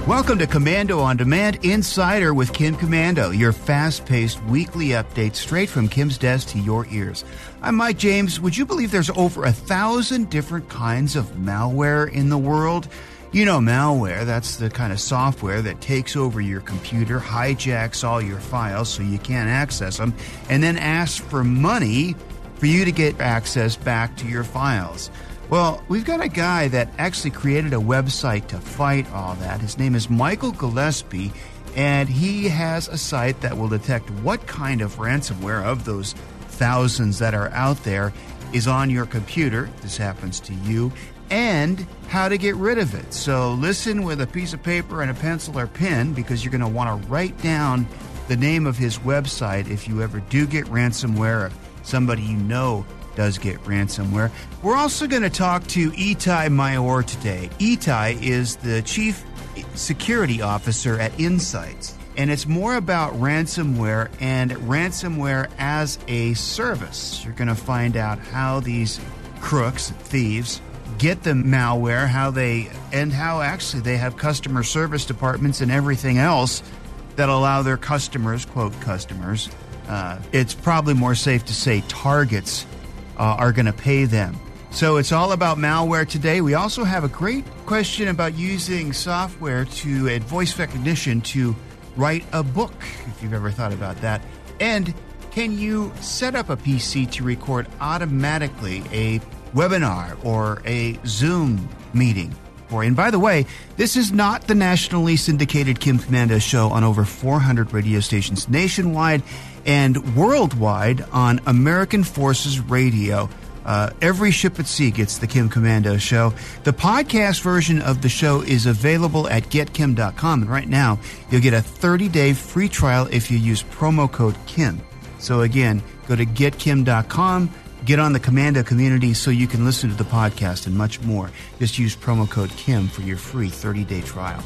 Welcome to Komando on Demand Insider with Kim Komando, your fast-paced weekly update straight from Kim's desk to your ears. I'm Mike James. Would you believe there's over 1,000 different kinds of malware in the world? You know, malware, that's the kind of software that takes over your computer, hijacks all your files so you can't access them, and then asks for money for you to get access back to your files. Well, we've got a guy that actually created a website to fight all that. His name is Michael Gillespie, and he has a site that will detect what kind of ransomware of those thousands that are out there is on your computer. This happens to you. And how to get rid of it. So listen with a piece of paper and a pencil or pen, because you're going to want to write down the name of his website if you ever do get ransomware, if somebody you know does get ransomware. We're also going to talk to Itai Mayor today. Itai is the Chief Security Officer at Insights, and it's more about ransomware and ransomware as a service. You're going to find out how these crooks, thieves, get the malware, how actually they have customer service departments and everything else that allow their customers, quote customers, it's probably more safe to say targets, are going to pay them. So it's all about malware today. We also have a great question about using software and voice recognition to write a book, if you've ever thought about that. And can you set up a PC to record automatically a webinar or a Zoom meeting for you? And by the way, this is not the nationally syndicated Kim Komando show on over 400 radio stations nationwide and worldwide on American Forces Radio. Every ship at sea gets the Kim Komando show. The podcast version of the show is available at getkim.com. And right now, you'll get a 30-day free trial if you use promo code Kim. So again, go to getkim.com, get on the Komando community so you can listen to the podcast and much more. Just use promo code Kim for your free 30-day trial.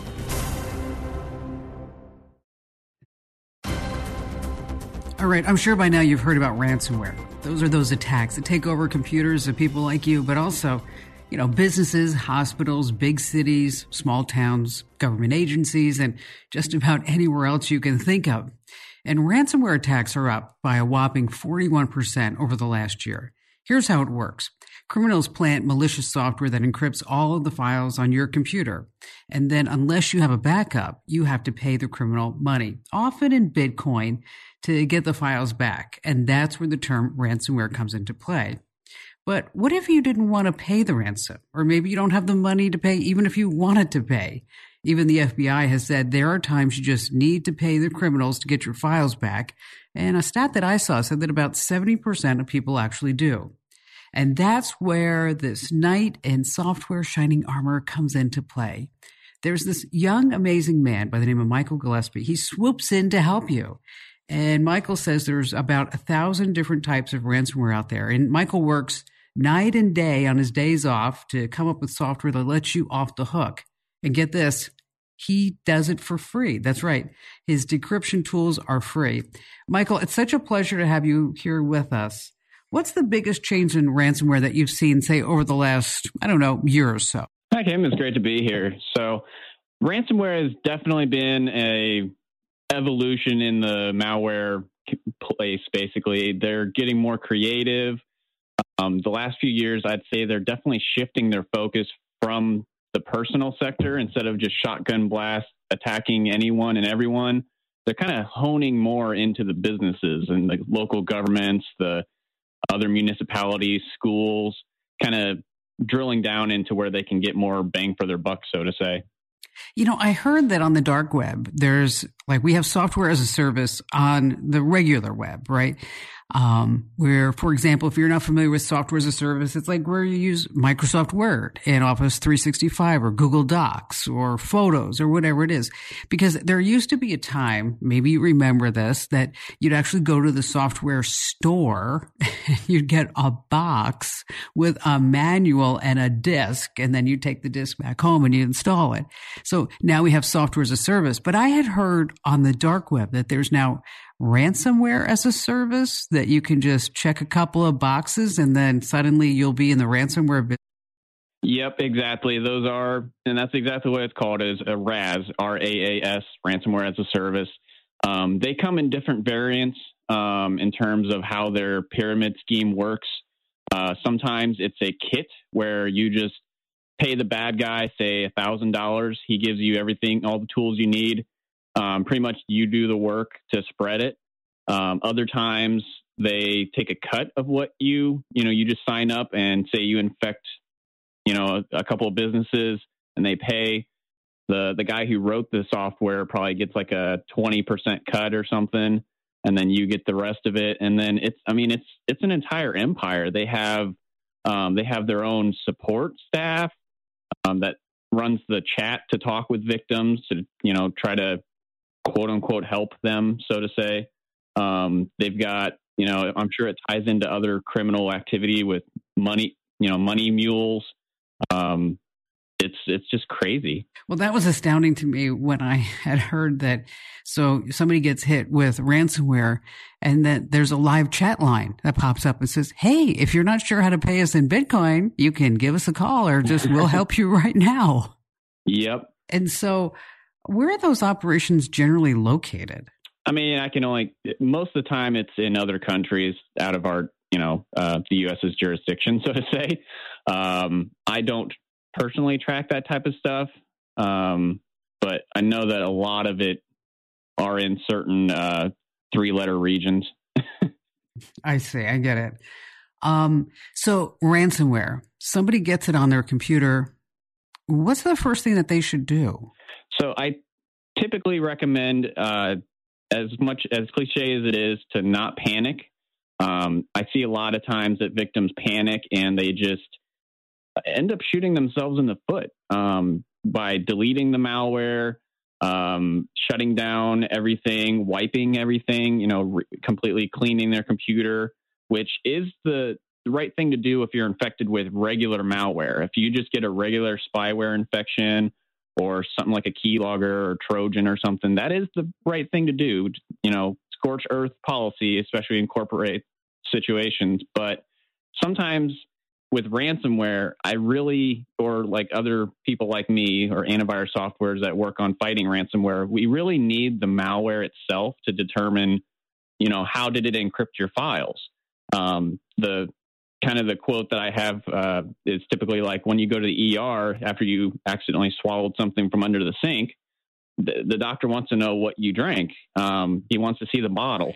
All right, I'm sure by now you've heard about ransomware. Those are those attacks that take over computers of people like you, but also, businesses, hospitals, big cities, small towns, government agencies, and just about anywhere else you can think of. And ransomware attacks are up by a whopping 41% over the last year. Here's how it works. Criminals plant malicious software that encrypts all of the files on your computer. And then unless you have a backup, you have to pay the criminal money, often in Bitcoin, to get the files back. And that's where the term ransomware comes into play. But what if you didn't want to pay the ransom? Or maybe you don't have the money to pay, even if you wanted to pay. Even the FBI has said there are times you just need to pay the criminals to get your files back. And a stat that I saw said that about 70% of people actually do. And that's where this knight in software shining armor comes into play. There's this young, amazing man by the name of Michael Gillespie. He swoops in to help you. And Michael says there's about 1,000 different types of ransomware out there. And Michael works night and day on his days off to come up with software that lets you off the hook. And get this, he does it for free. That's right. His decryption tools are free. Michael, it's such a pleasure to have you here with us. What's the biggest change in ransomware that you've seen, say, over the last, year or so? Hi, Kim. It's great to be here. So ransomware has definitely been a evolution in the malware place, basically. They're getting more creative. The last few years, I'd say they're definitely shifting their focus from the personal sector. Instead of just shotgun blast attacking anyone and everyone, they're kind of honing more into the businesses and the local governments, the other municipalities, schools, kind of drilling down into where they can get more bang for their buck, so to say. I heard that on the dark web, we have software as a service on the regular web, right? Where, for example, if you're not familiar with software as a service, it's like where you use Microsoft Word and Office 365 or Google Docs or Photos or whatever it is. Because there used to be a time, maybe you remember this, that you'd actually go to the software store, you'd get a box with a manual and a disk, and then you take the disk back home and you install it. So now we have software as a service. But I had heard on the dark web that there's now ransomware as a service, that you can just check a couple of boxes and then suddenly you'll be in the ransomware business. Yep, exactly. Those are, and that's exactly what it's called, is a RAS, RAAS, ransomware as a service. They come in different variants in terms of how their pyramid scheme works. Sometimes it's a kit where you just pay the bad guy, say $1,000. He gives you everything, all the tools you need. Pretty much you do the work to spread it. Other times they take a cut of what you just sign up and say you infect, a couple of businesses, and they pay. The guy who wrote the software probably gets like a 20% cut or something, and then you get the rest of it. And then it's an entire empire. They have their own support staff that runs the chat to talk with victims to, try to quote unquote help them, so to say. They've got, I'm sure it ties into other criminal activity with money mules. It's just crazy. Well, that was astounding to me when I had heard that. So somebody gets hit with ransomware and that there's a live chat line that pops up and says, "Hey, if you're not sure how to pay us in Bitcoin, you can give us a call or just we'll help you right now." Yep. And so where are those operations generally located? Most of the time it's in other countries out of our, the U.S.'s jurisdiction, so to say. I don't personally track that type of stuff, but I know that a lot of it are in certain 3-letter regions. I see. I get it. So ransomware, somebody gets it on their computer. What's the first thing that they should do? So I typically recommend, as much as cliche as it is, to not panic. I see a lot of times that victims panic and they just end up shooting themselves in the foot by deleting the malware, shutting down everything, wiping everything, completely cleaning their computer, which is the right thing to do if you're infected with regular malware. If you just get a regular spyware infection or something like a keylogger or Trojan or something, that is the right thing to do. Scorched earth policy, especially in corporate situations. But sometimes with ransomware, or like other people like me or antivirus softwares that work on fighting ransomware, we really need the malware itself to determine, how did it encrypt your files? The quote that I have is typically like, when you go to the ER after you accidentally swallowed something from under the sink, the doctor wants to know what you drank. He wants to see the bottle.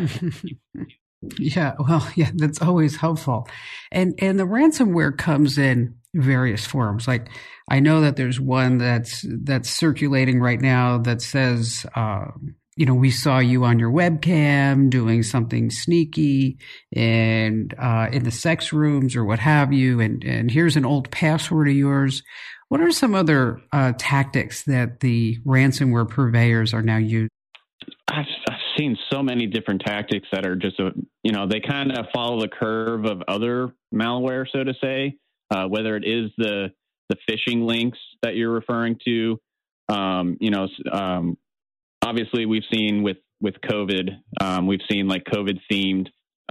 Yeah, that's always helpful. And the ransomware comes in various forms. Like, I know that there's one that's circulating right now that says, we saw you on your webcam doing something sneaky and in the sex rooms or what have you, and here's an old password of yours. What are some other tactics that the ransomware purveyors are now using? I've seen so many different tactics that are just, they kind of follow the curve of other malware, so to say, whether it is the phishing links that you're referring to. Obviously we've seen with COVID, we've seen like COVID themed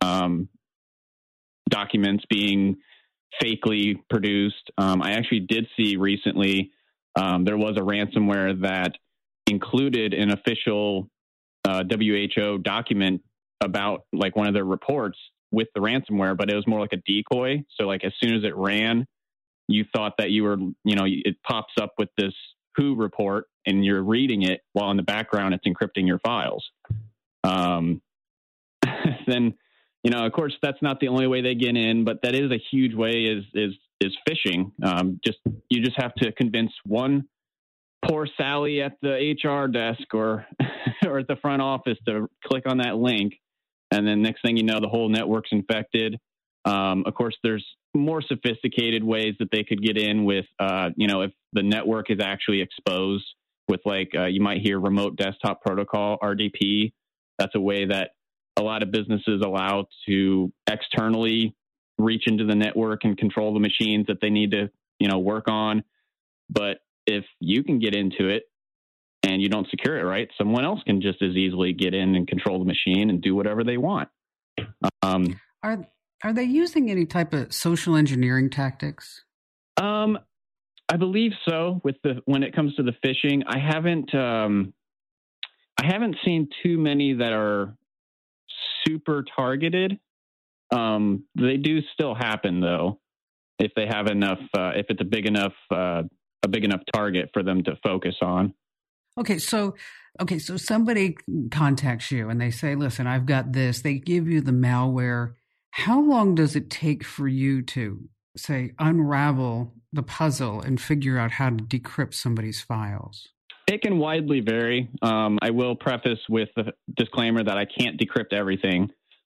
documents being fakely produced. I actually did see recently there was a ransomware that included an official WHO document about like one of their reports with the ransomware, but it was more like a decoy. So like as soon as it ran, you thought that you were, it pops up with this WHO report and you're reading it while in the background it's encrypting your files. Then, of course, that's not the only way they get in, but that is a huge way is phishing. You just have to convince one poor Sally at the HR desk or at the front office to click on that link. And then next thing you know, the whole network's infected. Of course, there's more sophisticated ways that they could get in with, if the network is actually exposed with you might hear remote desktop protocol, RDP. That's a way that a lot of businesses allow to externally reach into the network and control the machines that they need to, work on. But if you can get into it and you don't secure it right, someone else can just as easily get in and control the machine and do whatever they want. Are they using any type of social engineering tactics? I believe so. When it comes to the phishing, I haven't seen too many that are super targeted. They do still happen though, if they have enough. If it's a big enough target for them to focus on. Okay, so somebody contacts you and they say, "Listen, I've got this." They give you the malware. How long does it take for you to say unravel the puzzle and figure out how to decrypt somebody's files? It can widely vary. I will preface with the disclaimer that I can't decrypt everything.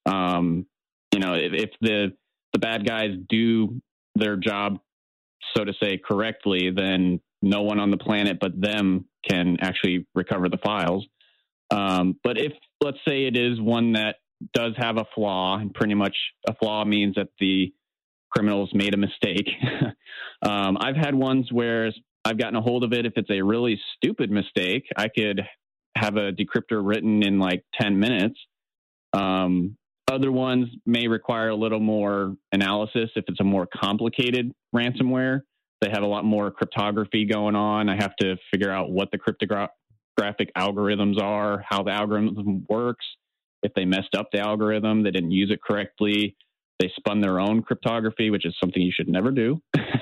If the bad guys do their job, so to say, correctly, then no one on the planet but them can actually recover the files. But if, let's say, it is one that does have a flaw, and pretty much a flaw means that the criminals made a mistake. I've had ones where I've gotten a hold of it. If it's a really stupid mistake, I could have a decryptor written in like 10 minutes. Other ones may require a little more analysis. If it's a more complicated ransomware, they have a lot more cryptography going on. I have to figure out what the cryptographic algorithms are, how the algorithm works. If they messed up the algorithm, they didn't use it correctly, they spun their own cryptography, which is something you should never do.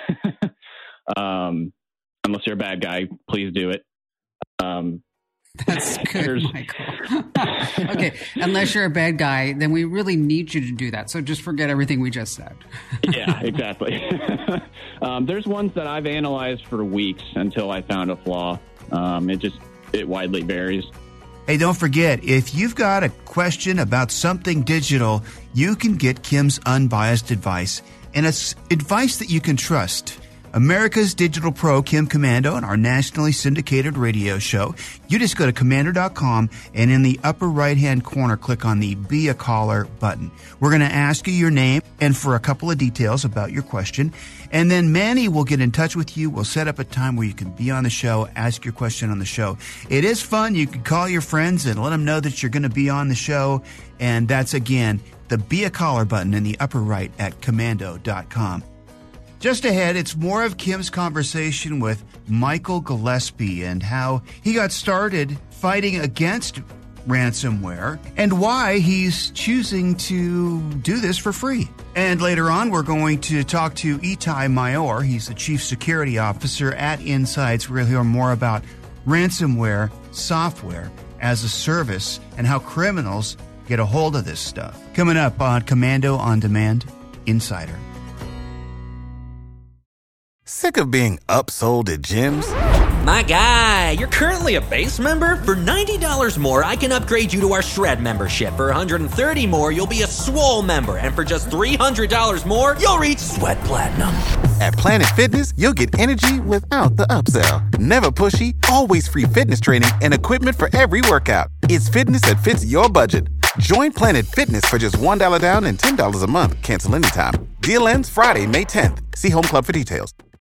Unless you're a bad guy, please do it. That's good, Michael. Okay, unless you're a bad guy, then we really need you to do that. So just forget everything we just said. Yeah, exactly. There's ones that I've analyzed for weeks until I found a flaw. It widely varies. Hey, don't forget, if you've got a question about something digital, you can get Kim's unbiased advice. And it's advice that you can trust. America's Digital Pro, Kim Komando, and our nationally syndicated radio show. You just go to komando.com and in the upper right-hand corner, click on the Be a Caller button. We're going to ask you your name and for a couple of details about your question. And then Manny will get in touch with you. We'll set up a time where you can be on the show, ask your question on the show. It is fun. You can call your friends and let them know that you're going to be on the show. And that's, again, the Be a Caller button in the upper right at komando.com. Just ahead, it's more of Kim's conversation with Michael Gillespie and how he got started fighting against ransomware and why he's choosing to do this for free. And later on, we're going to talk to Itai Mayor. He's the Chief Security Officer at Insights. We'll hear more about ransomware software as a service and how criminals get a hold of this stuff. Coming up on Komando On Demand Insider. Sick of being upsold at gyms? My guy, you're currently a base member? For $90 more, I can upgrade you to our Shred membership. For $130 more, you'll be a Swole member. And for just $300 more, you'll reach Sweat Platinum. At Planet Fitness, you'll get energy without the upsell. Never pushy, always free fitness training and equipment for every workout. It's fitness that fits your budget. Join Planet Fitness for just $1 down and $10 a month. Cancel anytime. Deal ends Friday, May 10th. See Home Club for details.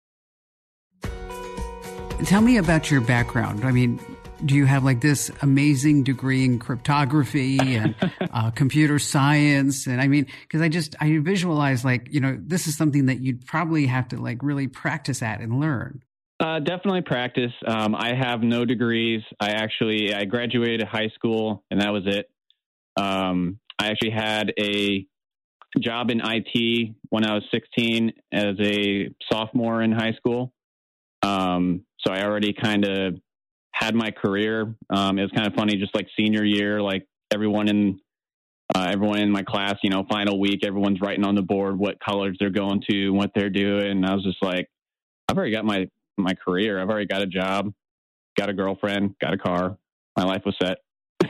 Tell me about your background. I mean, do you have like this amazing degree in cryptography and computer science? And I mean, because I visualize like, this is something that you'd probably have to like really practice at and learn. Definitely practice. I have no degrees. I graduated high school and that was it. I actually had a job in IT when I was 16 as a sophomore in high school. So I already kind of had my career. It was kind of funny, just like senior year, like everyone in my class, final week, everyone's writing on the board what college they're going to, what they're doing. And I was just like, I've already got my career. I've already got a job, got a girlfriend, got a car. My life was set.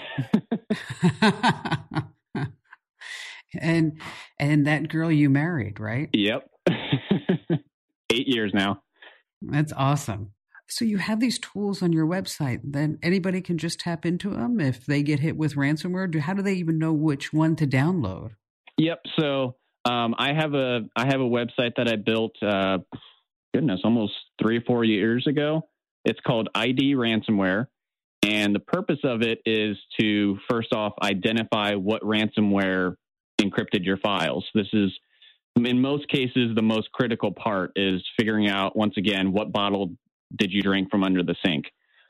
And that girl you married, right? Yep. 8 years now. That's awesome. So you have these tools on your website, then anybody can just tap into them if they get hit with ransomware. How do they even know which one to download? Yep. So I have a website that I built, almost 3 or 4 years ago. It's called ID Ransomware. And the purpose of it is to, first off, identify what ransomware encrypted your files. This is in most cases, the most critical part is figuring out, once again, what bottle did you drink from under the sink?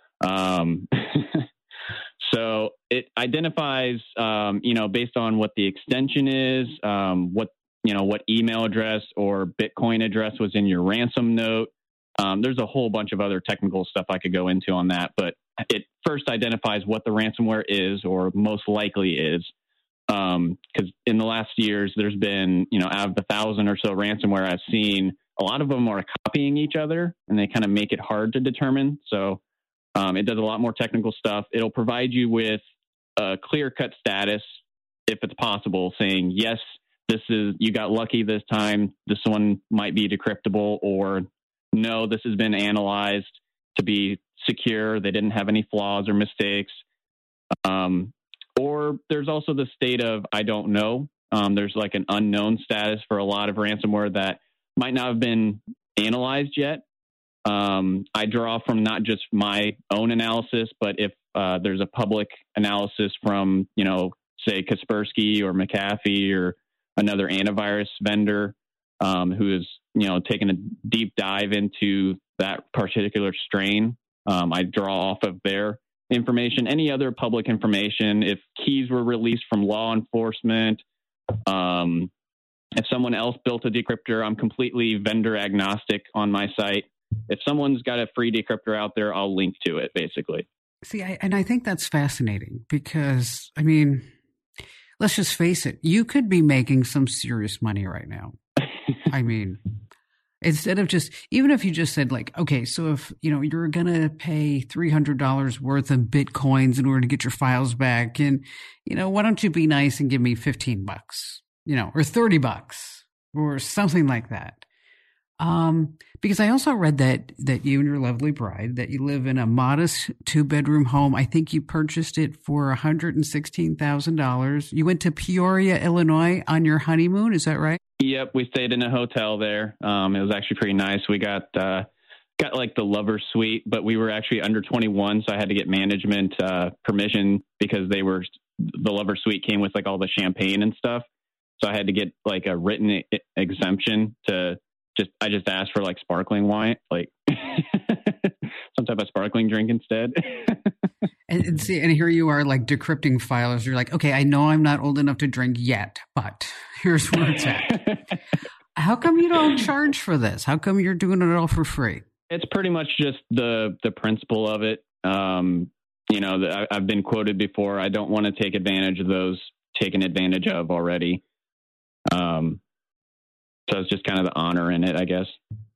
So it identifies, based on what the extension is, what email address or Bitcoin address was in your ransom note. There's a whole bunch of other technical stuff I could go into on that, but it first identifies what the ransomware is, or most likely is. Because in the last years, there's been, out of the 1,000 or so ransomware I've seen, a lot of them are copying each other, and they kind of make it hard to determine. So it does a lot more technical stuff. It'll provide you with a clear-cut status, if it's possible, saying, yes, you got lucky this time, this one might be decryptable, or no, this has been analyzed to be secure, they didn't have any flaws or mistakes. Or there's also the state of, I don't know. There's like an unknown status for a lot of ransomware that might not have been analyzed yet. I draw from not just my own analysis, but if there's a public analysis from, say Kaspersky or McAfee or another antivirus vendor who is, taking a deep dive into that particular strain, I draw off of their information. Any other public information, if keys were released from law enforcement, if someone else built a decryptor, I'm completely vendor agnostic on my site. If someone's got a free decryptor out there, I'll link to it, basically. See, I think that's fascinating because, let's just face it, you could be making some serious money right now. Instead of even if you just said like, okay, so if, you're going to pay $300 worth of Bitcoins in order to get your files back, and, why don't you be nice and give me $15, or $30 or something like that. Because I also read that you and your lovely bride, that you live in a modest 2-bedroom home. I think you purchased it for $116,000. You went to Peoria, Illinois on your honeymoon. Is that right? Yep. We stayed in a hotel there. It was actually pretty nice. We got like the lover suite, but we were actually under 21. So I had to get management, permission because the lover suite came with like all the champagne and stuff. So I had to get like a written exemption I just asked for like sparkling wine, like some type of sparkling drink instead. and here you are like decrypting files. You're like, okay, I know I'm not old enough to drink yet, but here's where it's at. How come you don't charge for this? How come you're doing it all for free? It's pretty much just the principle of it. I've been quoted before. I don't want to take advantage of those taken advantage of already. So it's just kind of the honor in it, I guess.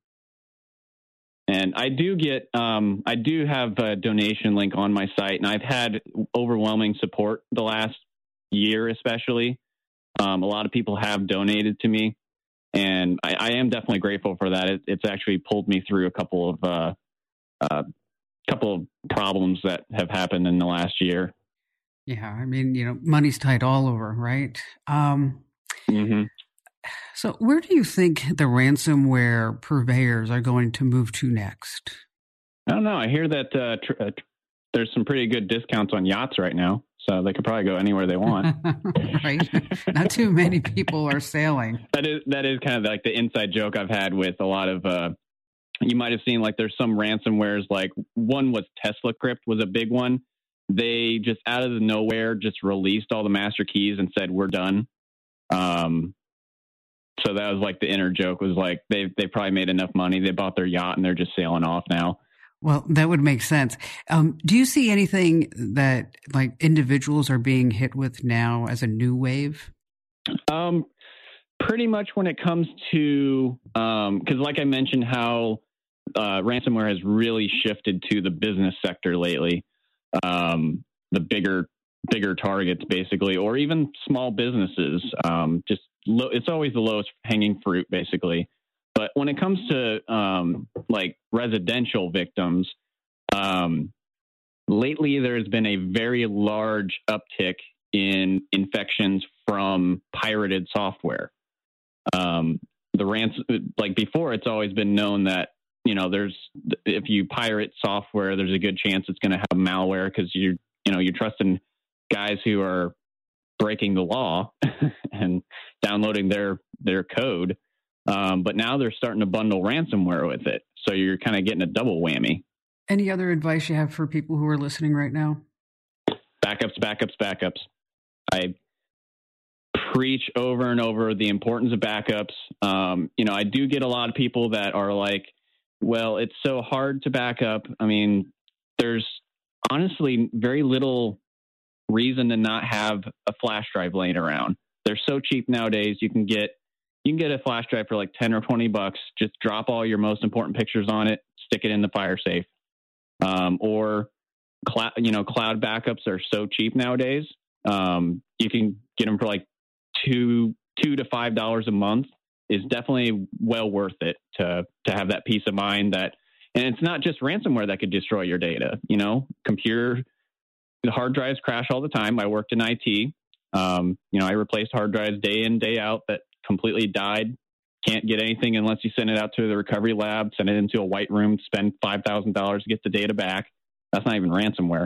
And I do have a donation link on my site, and I've had overwhelming support the last year, especially. A lot of people have donated to me, and I am definitely grateful for that. It's actually pulled me through a couple of problems that have happened in the last year. Yeah, money's tight all over, right? Mm-hmm. So where do you think the ransomware purveyors are going to move to next? I don't know. I hear that there's some pretty good discounts on yachts right now, so they could probably go anywhere they want. Right? Not too many people are sailing. That is kind of like the inside joke I've had with a lot of, you might have seen like there's some ransomwares, like one was Tesla Crypt was a big one. They just out of the nowhere just released all the master keys and said, we're done. So that was like the inner joke was like, they probably made enough money. They bought their yacht and they're just sailing off now. Well, that would make sense. Do you see anything that like individuals are being hit with now as a new wave? Pretty much when it comes to, cause like I mentioned how, ransomware has really shifted to the business sector lately. The bigger targets basically, or even small businesses, it's always the lowest hanging fruit basically. But when it comes to like residential victims, lately there's been a very large uptick in infections from pirated software. Like before, it's always been known that, if you pirate software, there's a good chance it's going to have malware because you're trusting guys who are breaking the law and downloading their code. But now they're starting to bundle ransomware with it. So you're kind of getting a double whammy. Any other advice you have for people who are listening right now? Backups. I preach over and over the importance of backups. I do get a lot of people that are like, well, it's so hard to back up. I mean, there's honestly very little reason to not have a flash drive laying around. They're so cheap nowadays. You can get a flash drive for like $10 or $20. Just drop all your most important pictures on it, stick it in the fire safe. Or cloud backups are so cheap nowadays. You can get them for like $2 to $5 a month. Is definitely well worth it to have that peace of mind that, and it's not just ransomware that could destroy your data. The hard drives crash all the time. I worked in IT. I replaced hard drives day in, day out that completely died. Can't get anything unless you send it out to the recovery lab, send it into a white room, spend $5,000 to get the data back. That's not even ransomware.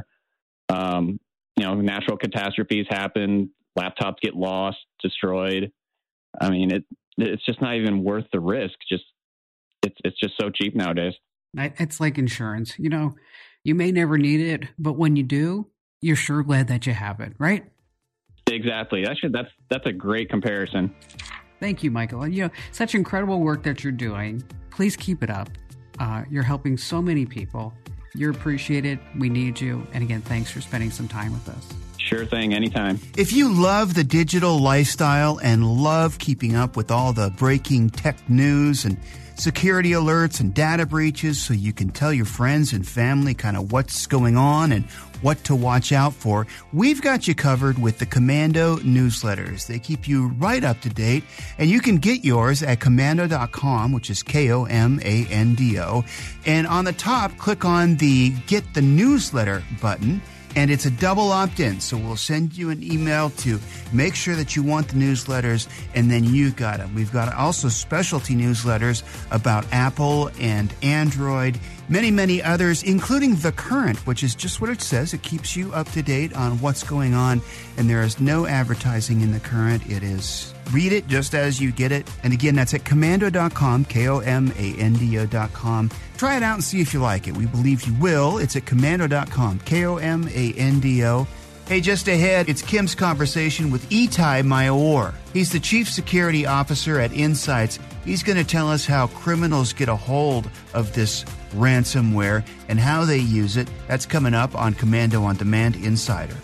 Natural catastrophes happen. Laptops get lost, destroyed. I mean, it's just not even worth the risk. It's just so cheap nowadays. It's like insurance. You may never need it, but when you do, you're sure glad that you have it, right? Exactly. That's a great comparison. Thank you, Michael. Such incredible work that you're doing. Please keep it up. You're helping so many people. You're appreciated. We need you. And again, thanks for spending some time with us. Sure thing. Anytime. If you love the digital lifestyle and love keeping up with all the breaking tech news and security alerts and data breaches so you can tell your friends and family kind of what's going on and what to watch out for, we've got you covered with the Komando newsletters. They keep you right up to date, and you can get yours at komando.com, which is Komando. And on the top, click on the Get the Newsletter button, and it's a double opt-in. So we'll send you an email to make sure that you want the newsletters, and then you got them. We've got also specialty newsletters about Apple and Android, many, many others, including The Current, which is just what it says. It keeps you up to date on what's going on, and there is no advertising in The Current. It is read it just as you get it. And again, that's at komando.com, Komando.com. Try it out and see if you like it. We believe you will. It's at komando.com, Komando. Hey, just ahead, it's Kim's conversation with Itai Maor. He's the Chief Security Officer at Insights. He's going to tell us how criminals get a hold of this ransomware and how they use it. That's coming up on Komando on Demand Insider.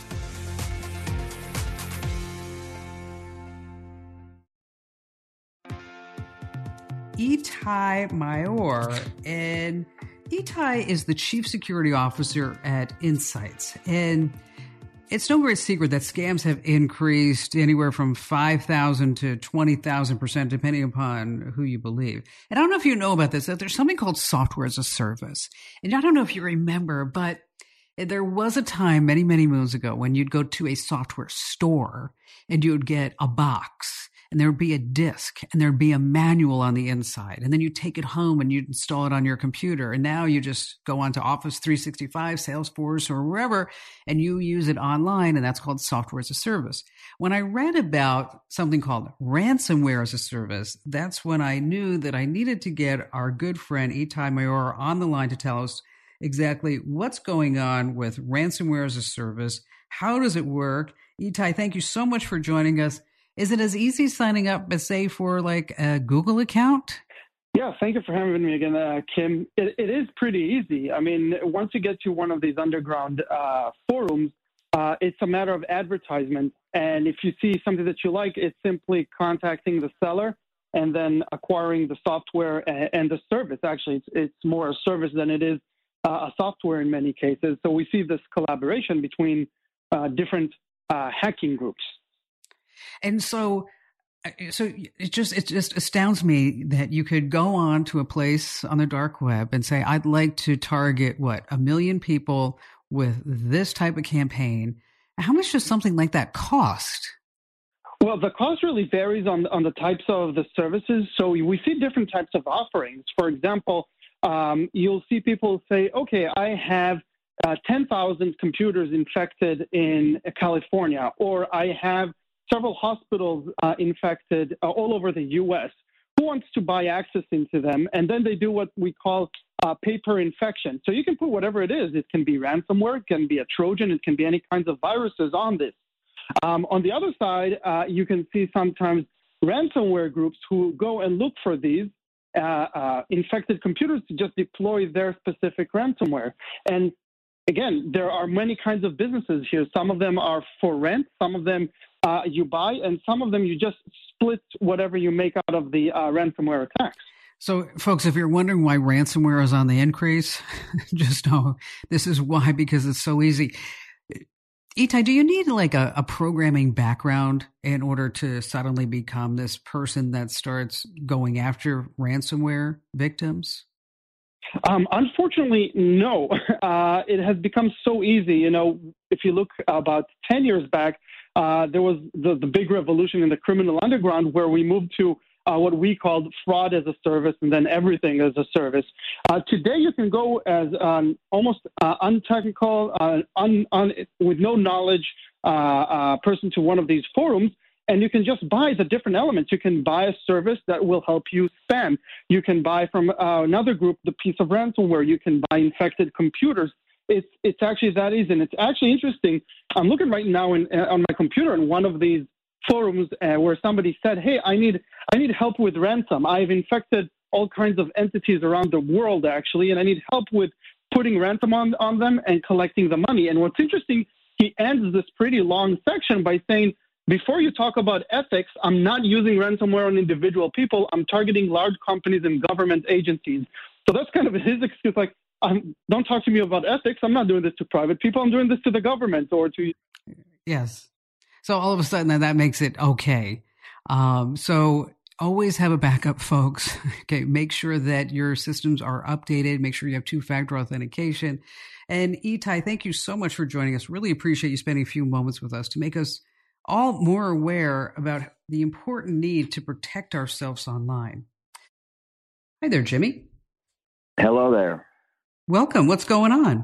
Itai Maor, and Itai is the Chief Security Officer at Insights. And it's no great secret that scams have increased anywhere from 5,000 to 20,000%, depending upon who you believe. And I don't know if you know about this, that there's something called software as a service. And I don't know if you remember, but there was a time many, many moons ago when you'd go to a software store and you would get a box. And there would be a disk and there'd be a manual on the inside. And then you take it home and you install it on your computer. And now you just go onto Office 365, Salesforce, or wherever, and you use it online. And that's called software as a service. When I read about something called ransomware as a service, that's when I knew that I needed to get our good friend Itai Maor on the line to tell us exactly what's going on with ransomware as a service. How does it work? Itai, thank you so much for joining us. Is it as easy signing up as, say, for like a Google account? Yeah, thank you for having me again, Kim. It is pretty easy. I mean, once you get to one of these underground forums, it's a matter of advertisement. And if you see something that you like, it's simply contacting the seller and then acquiring the software and the service. Actually, it's more a service than it is a software in many cases. So we see this collaboration between different hacking groups. And so it just astounds me that you could go on to a place on the dark web and say, I'd like to target 1 million people with this type of campaign. How much does something like that cost? Well, the cost really varies on the types of the services. So we see different types of offerings. For example, you'll see people say, okay, I have 10,000 computers infected in California, or I have several hospitals infected all over the U.S. Who wants to buy access into them? And then they do what we call paper infection. So you can put whatever it is. It can be ransomware, it can be a Trojan, it can be any kinds of viruses on this. On the other side, you can see sometimes ransomware groups who go and look for these infected computers to just deploy their specific ransomware. And again, there are many kinds of businesses here. Some of them are for rent, some of them you buy, and some of them you just split whatever you make out of the ransomware attacks. So, folks, if you're wondering why ransomware is on the increase, just know this is why, because it's so easy. Itai, do you need like a programming background in order to suddenly become this person that starts going after ransomware victims? Unfortunately, no. It has become so easy. You know, if you look about 10 years back, there was the big revolution in the criminal underground where we moved to what we called fraud as a service and then everything as a service. Today, you can go as almost untechnical, with no knowledge person to one of these forums, and you can just buy the different elements. You can buy a service that will help you spam. You can buy from another group the piece of ransomware. You can buy infected computers. It's actually that easy, and it's actually interesting. I'm looking right now on my computer in one of these forums where somebody said, "Hey, I need help with ransom. I've infected all kinds of entities around the world, actually, and I need help with putting ransom on them and collecting the money." And what's interesting, he ends this pretty long section by saying, "Before you talk about ethics, I'm not using ransomware on individual people. I'm targeting large companies and government agencies." So that's kind of his excuse, like, don't talk to me about ethics. I'm not doing this to private people. I'm doing this to the government or to... Yes. So all of a sudden that makes it okay. So always have a backup, folks. Okay. Make sure that your systems are updated. Make sure you have two-factor authentication. And Itai, thank you so much for joining us. Really appreciate you spending a few moments with us to make us all more aware about the important need to protect ourselves online. Hi there, Jimmy. Hello there. Welcome. What's going on?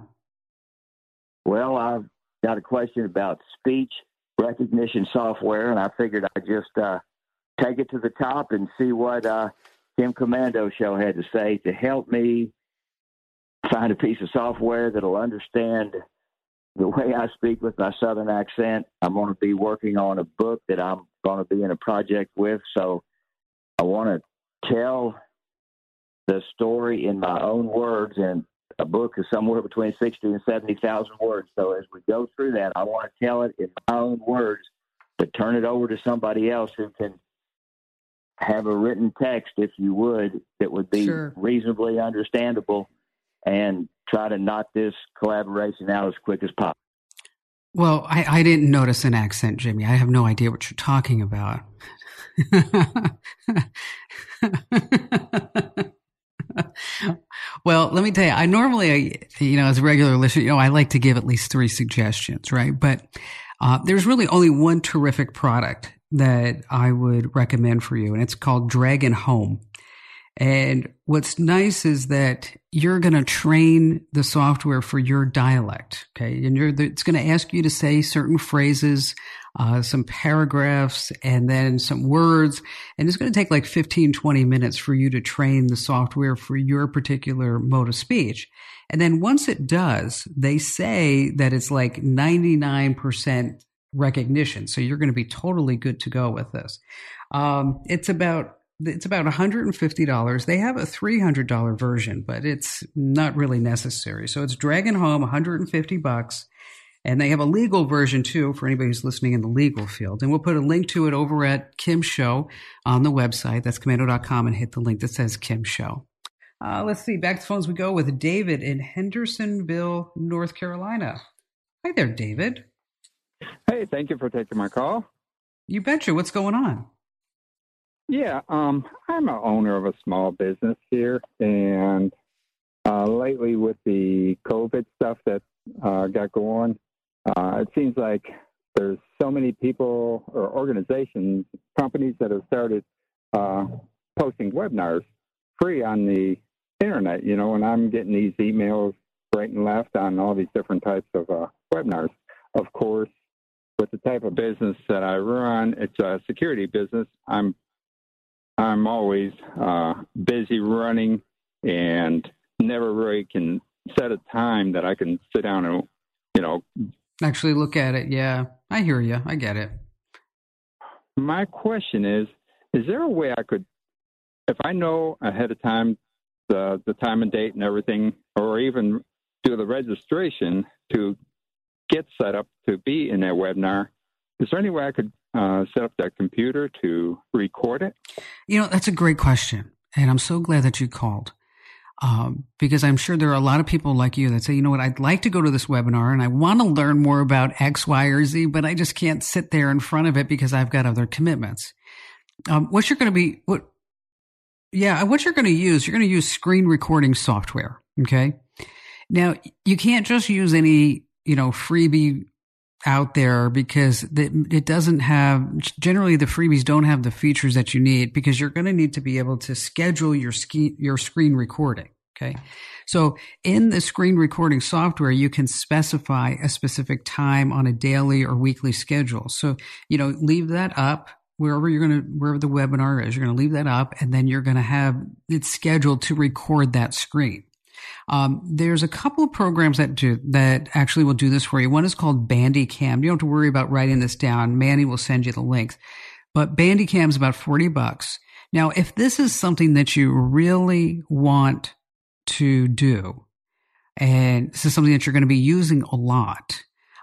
Well, I've got a question about speech recognition software, and I figured I'd just take it to the top and see what Kim Komando Show had to say to help me find a piece of software that'll understand the way I speak with my Southern accent. I'm going to be working on a book that I'm going to be in a project with, so I want to tell the story in my own words, and a book is somewhere between 60 and 70,000 words. So as we go through that, I want to tell it in my own words, but turn it over to somebody else who can have a written text, if you would, that would be reasonably understandable, and try to knock this collaboration out as quick as possible. Well, I didn't notice an accent, Jimmy. I have no idea what you're talking about. Well, let me tell you, I normally, as a regular listener, I like to give at least 3 suggestions, right? But there's really only one terrific product that I would recommend for you, and it's called Dragon Home. And what's nice is that you're going to train the software for your dialect, okay? And it's going to ask you to say certain phrases, some paragraphs, and then some words. And it's going to take like 15, 20 minutes for you to train the software for your particular mode of speech. And then once it does, they say that it's like 99% recognition. So you're going to be totally good to go with this. It's about $150. They have a $300 version, but it's not really necessary. So it's Dragon Home, $150. And they have a legal version too for anybody who's listening in the legal field. And we'll put a link to it over at Kim's Show on the website. That's komando.com, and hit the link that says Kim's Show. Let's see. Back to the phones we go with David in Hendersonville, North Carolina. Hi there, David. Hey, thank you for taking my call. You betcha. What's going on? Yeah, I'm an owner of a small business here, and lately with the COVID stuff that got going, it seems like there's so many people or organizations, companies that have started posting webinars free on the internet, and I'm getting these emails right and left on all these different types of webinars. Of course, with the type of business that I run, it's a security business. I'm always busy running and never really can set a time that I can sit down and, actually look at it. Yeah, I hear you. I get it. My question is there a way I could, if I know ahead of time the time and date and everything, or even do the registration to get set up to be in that webinar, is there any way I could set up that computer to record it? That's a great question. And I'm so glad that you called. Because I'm sure there are a lot of people like you that say, I'd like to go to this webinar and I want to learn more about X, Y, or Z, but I just can't sit there in front of it because I've got other commitments. What you're going to use, you're going to use screen recording software. Okay. Now you can't just use any, freebie out there because it doesn't have, generally the freebies don't have the features that you need, because you're going to need to be able to schedule your screen recording. Okay. So in the screen recording software, you can specify a specific time on a daily or weekly schedule. So, leave that up wherever the webinar is, you're going to leave that up, and then you're going to have it scheduled to record that screen. There's a couple of programs that actually will do this for you. One is called Bandicam. You don't have to worry about writing this down. Manny will send you the links. But Bandicam is about $40. Now, if this is something that you really want to do, and this is something that you're going to be using a lot,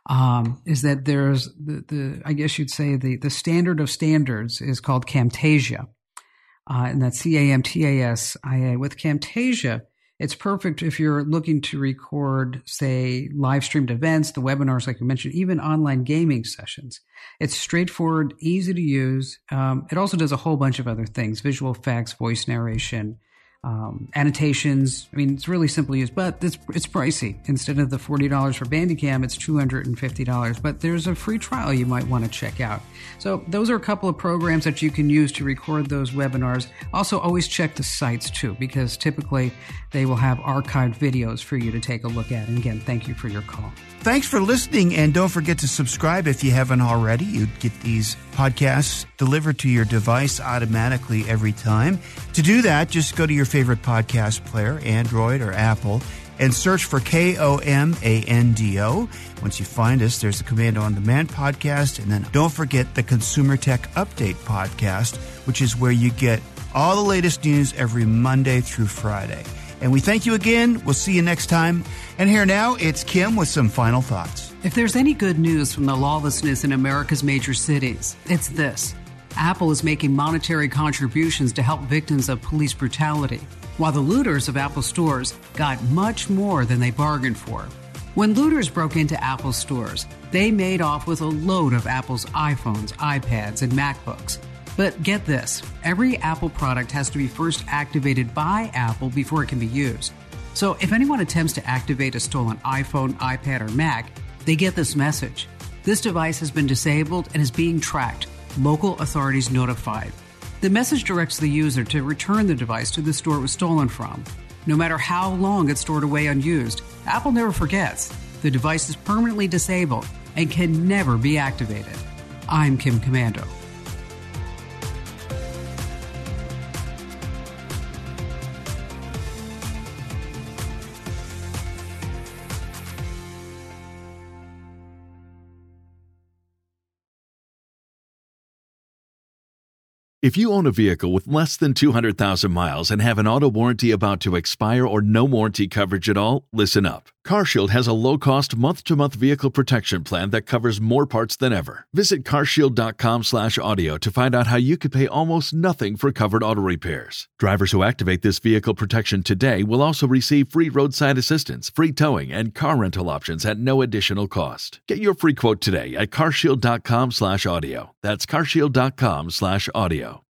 is that there's I guess you'd say the standard of standards is called Camtasia. And that's Camtasia. With Camtasia, it's perfect if you're looking to record, say, live streamed events, the webinars, like you mentioned, even online gaming sessions. It's straightforward, easy to use. It also does a whole bunch of other things: visual effects, voice narration, annotations. I mean, it's really simple to use, but it's pricey. Instead of the $40 for Bandicam, it's $250. But there's a free trial you might want to check out. So those are a couple of programs that you can use to record those webinars. Also, always check the sites too, because typically they will have archived videos for you to take a look at. And again, thank you for your call. Thanks for listening, and don't forget to subscribe if you haven't already. You'd get these podcasts delivered to your device automatically every time. To do that, just go to your favorite podcast player, Android or Apple, and search for KOMANDO. Once you find us, there's the Komando On Demand podcast, and then don't forget the Consumer Tech Update podcast, which is where you get all the latest news every Monday through Friday. And we thank you again. We'll see you next time. And here now, it's Kim with some final thoughts. If there's any good news from the lawlessness in America's major cities, it's this. Apple is making monetary contributions to help victims of police brutality, while the looters of Apple stores got much more than they bargained for. When looters broke into Apple stores, they made off with a load of Apple's iPhones, iPads, and MacBooks. But get this, every Apple product has to be first activated by Apple before it can be used. So if anyone attempts to activate a stolen iPhone, iPad, or Mac, they get this message. This device has been disabled and is being tracked. Local authorities notified. The message directs the user to return the device to the store it was stolen from. No matter how long it's stored away unused, Apple never forgets. The device is permanently disabled and can never be activated. I'm Kim Komando. If you own a vehicle with less than 200,000 miles and have an auto warranty about to expire or no warranty coverage at all, listen up. CarShield has a low-cost month-to-month vehicle protection plan that covers more parts than ever. Visit carshield.com/audio to find out how you could pay almost nothing for covered auto repairs. Drivers who activate this vehicle protection today will also receive free roadside assistance, free towing, and car rental options at no additional cost. Get your free quote today at carshield.com/audio. That's carshield.com/audio.